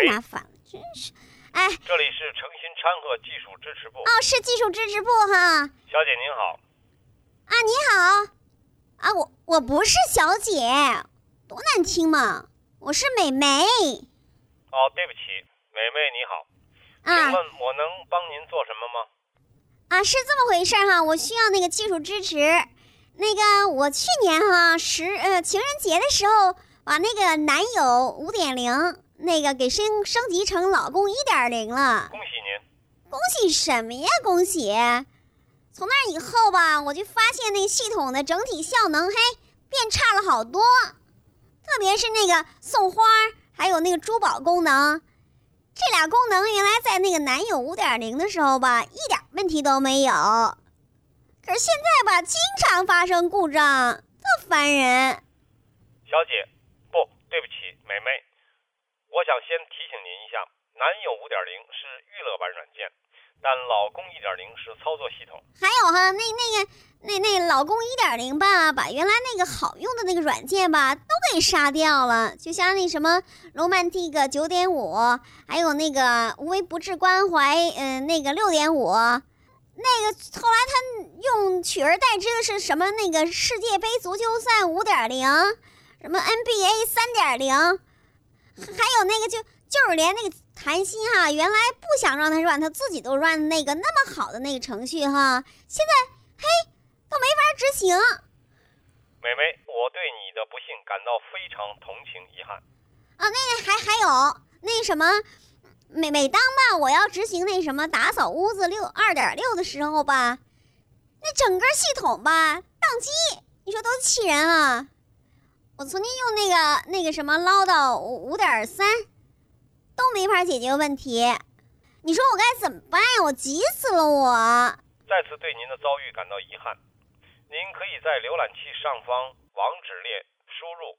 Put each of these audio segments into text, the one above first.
麻烦了，真是。哎， 这里是诚心掺和技术支持部。 哦，是技术支持部哈。 小姐您好。 啊，你好。啊，我不是小姐，多难听嘛！我是美眉。 哦，对不起，美眉你好。请问我能帮您做什么吗？ 啊，是这么回事哈，我需要那个技术支持。那个我去年哈情人节的时候，把那个男友 5.0 那个给升级成老公 1.0 了。 恭喜您。 恭喜什么呀？恭喜！从那以后吧，我就发现那系统的整体效能变差了好多，特别是那个送花还有那个珠宝功能，这俩功能原来在那个男友 5.0 的时候吧，一点问题都没有。可是现在吧，经常发生故障，特烦人。 小姐，不，对不起，美眉，我想先提醒您一下，男友 5.0 是娱乐版软件，但老公 1.0 是操作系统。 还有哈，那老公 1.0 吧，把原来那个好用的那个软件吧，都给杀掉了。就像那什么Romantic 9.5，还有那个无微不至关怀，那个6.5。那个后来他用取而代之的是什么？那个世界杯足球赛 5.0， 什么 NBA 3.0， 还有那个就是连那个谈心哈，原来不想让他自己都 run 那个那么好的那个程序哈，现在都没法执行。 美眉，我对你的不幸感到非常同情遗憾。 啊，那还有那什么。每当吧我要执行那什么打扫屋子2.6的时候吧，那整个系统吧宕机，你说多气人啊！我曾经用那个什么唠叨 5.3 都没法解决问题，你说我该怎么办呀？我急死了我！ 再次对您的遭遇感到遗憾，您可以在浏览器上方网址列输入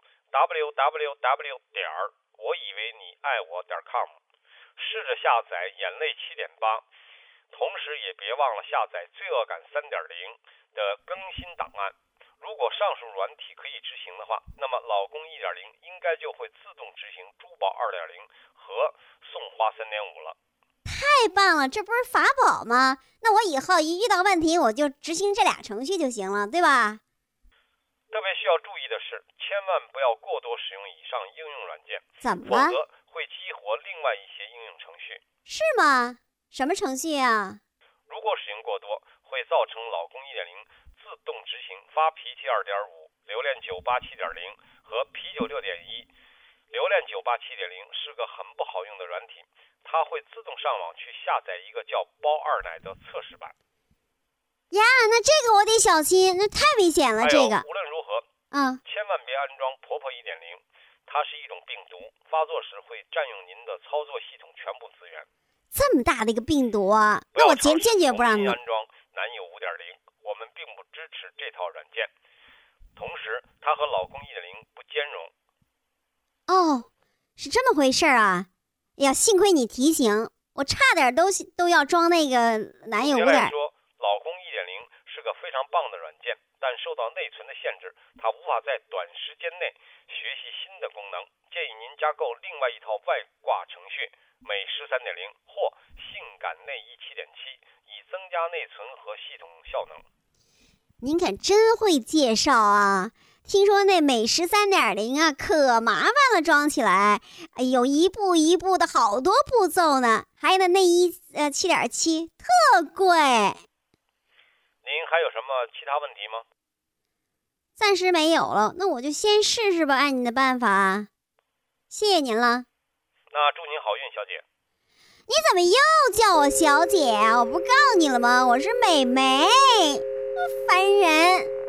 www. 我以为你爱我 .com。试着下载眼泪7.8，同时也别忘了下载罪恶感 3.0 的更新档案。如果上述软体可以执行的话，那么老公 1.0 应该就会自动执行珠宝 2.0 和送花 3.5 了。 太棒了，这不是法宝吗？那我以后一遇到问题我就执行这俩程序就行了，对吧？ 特别需要注意的是，千万不要过多使用以上应用软件， 怎么了？ 否则会激活另外一些应用程序。 是吗？什么程序啊？ 如果使用过多，会造成老公 1.0 自动执行发脾气 2.5、留恋酒吧 7.0 和啤酒 6.1。留恋酒吧 7.0 是个很不好用的软体，它会自动上网去下载一个叫包二奶的测试版。 呀，那这个我得小心，那太危险了。这个无论如何，千万别安装婆婆 1.0， 它是一种病毒，发作时会占用您的操作系统全部资源。 这么大的一个病毒啊，那我坚决不让你安装男友 5.0， 我们并不支持这套软件，同时它和老公 1.0 不兼容。 哦，是这么回事啊！哎呀，幸亏你提醒，我差点都要装那个男友 5.0。 老公 1.0 是个非常棒的软件，但受到内存的限制，它无法在短时间内学习新的功能。建议您加购另外一套外挂程序美食 3.0 或性感内衣 7.7， 以增加内存和系统效能。 您可真会介绍啊！听说那美食 3.0 啊，可麻烦了，装起来，哎呦，一步一步的好多步骤呢。还有那内衣7.7，特贵。 您还有什么其他问题吗？ 暂时没有了，那我就先试试吧，按你的办法。谢谢您了。 那祝您好运，小姐。 你怎么又叫我小姐啊？我不告你了吗？我是美眉，烦人。